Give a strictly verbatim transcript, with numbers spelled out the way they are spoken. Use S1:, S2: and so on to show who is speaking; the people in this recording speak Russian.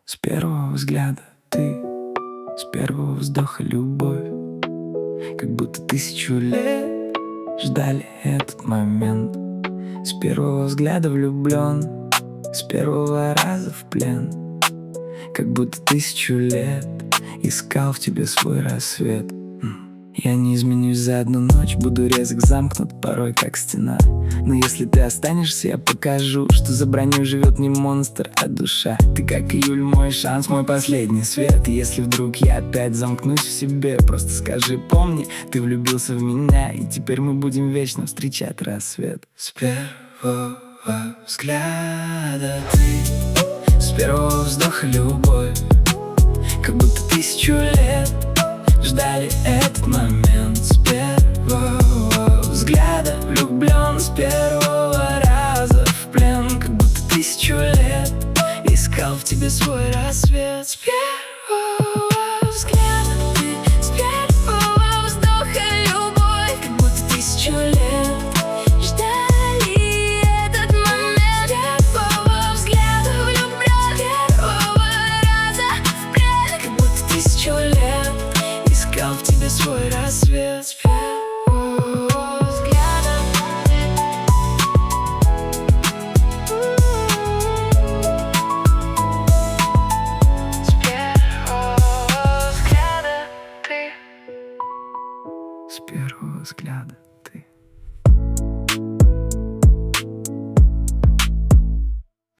S1: С первого взгляда ты, с первого вздоха любовь. Как будто тысячу лет ждали этот момент. С первого взгляда влюблен, с первого раза в плен. Как будто тысячу лет искал в тебе свой рассвет. Я не изменюсь за одну ночь, буду резок, замкнут порой как стена. Но если ты останешься, я покажу, что за броней живет не монстр, а душа. Ты как июль, мой шанс, мой последний свет. И если вдруг я опять замкнусь в себе, просто скажи, помни, ты влюбился в меня, и теперь мы будем вечно встречать рассвет. С первого взгляда ты, с первого вздоха любовь. Как будто тысячу лет ждали этот момент. С первого взгляда влюблен, с первого раза в плен. Как будто тысячу лет искал в тебе свой рассвет. С первого взгляда ты, с первого вздоха любовь. Как будто тысячу лет ждали этот момент. С первого взгляда влюблен, с первого раза в плен. Как будто тысячу лет искал в тебе свой рассвет. С первого взгляда. С первого взгляда ты. С первого взгляда.